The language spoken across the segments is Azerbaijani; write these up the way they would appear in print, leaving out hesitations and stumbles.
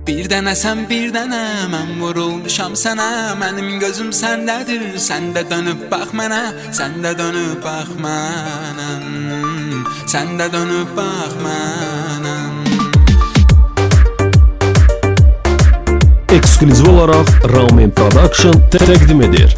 Bir dənə sən, bir dənə mən vurulmuşam sənə. Mənim gözüm səndədir, sən də dönüb bax mənə. Sən də dönüb bax mənə. Sən də dönüb bax mənə. Eksklüziv olaraq Ramen Production təqdim edir.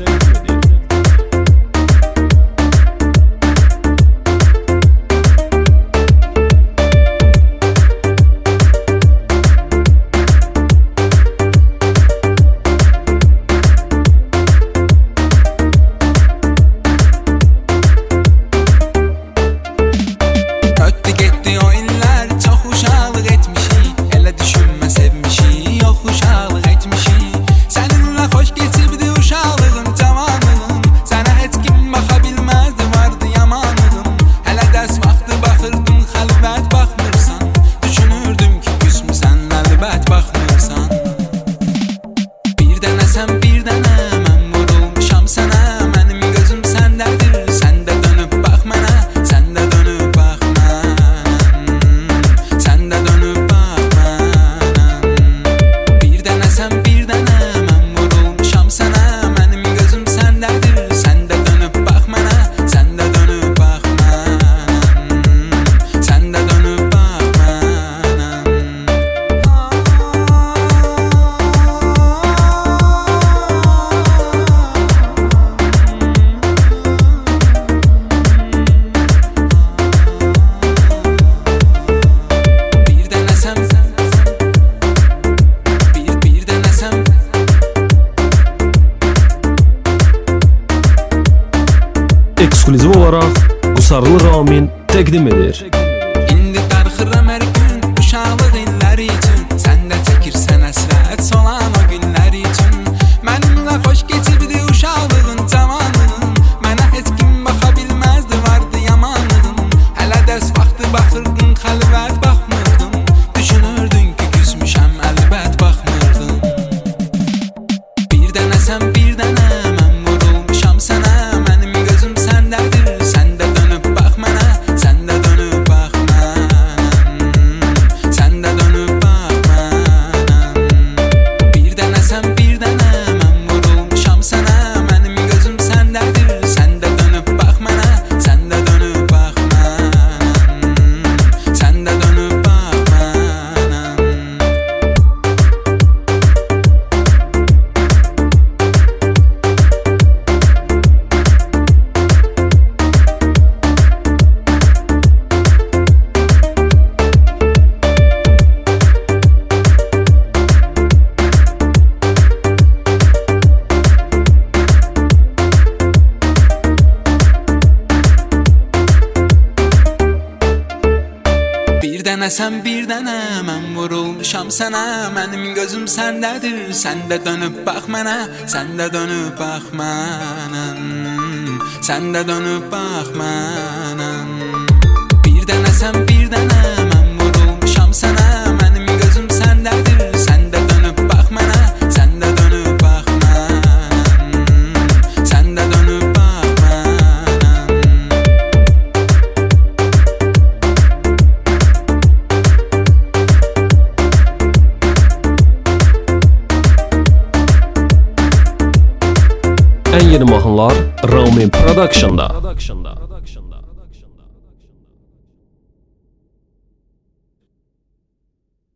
Eksklüziv olaraq Qusarlı Ramen təqdim edir. İndi darxıram hər gün uşaqlıq illəri üçün. Sən də çəkirsən həsrət solan o günlər üçün. Mənimlə xoş keçirdi uşaqlığın cavanlığın. Mənə heç kim baxa bilməzdi, vardı yamanlığın. Hələ dərs vaxtı baxırdın, xəlvət baxmırdın. Düşünürdün ki küsmüşəm, əlbət baxmırdın. Bir dənə sən, bir dənə mən vurulmuşam sənə. Mənim gözüm səndədir, sən də dönüb bax mənə. Sən də dönüb bax mənə. Sən də dönüb bax mənə. Bir dənə sən, bir dənə mən vurulmuşam sənə. Mənim gözüm səndədir, sən də dönüb bax mənə. Sən də dönüb bax mənə. Sən də dönüb bax mənə. Bir dənə sən, bir dənə mən vurulmuşam sənə. Mənim gözüm səndədir, sən də dönüb bax mənə. Sən də dönüb bax mənə. Sən də dönüb bax mənə. Bir dənə sən, bir dənə mən vurulmuşam sənə. Mənim gözüm səndədir, sən də dönüb bax mənə. Sən də dönüb bax mənə. Sən də dönüb bax mənə. Ən yeni mahnılar Ramen Production'da.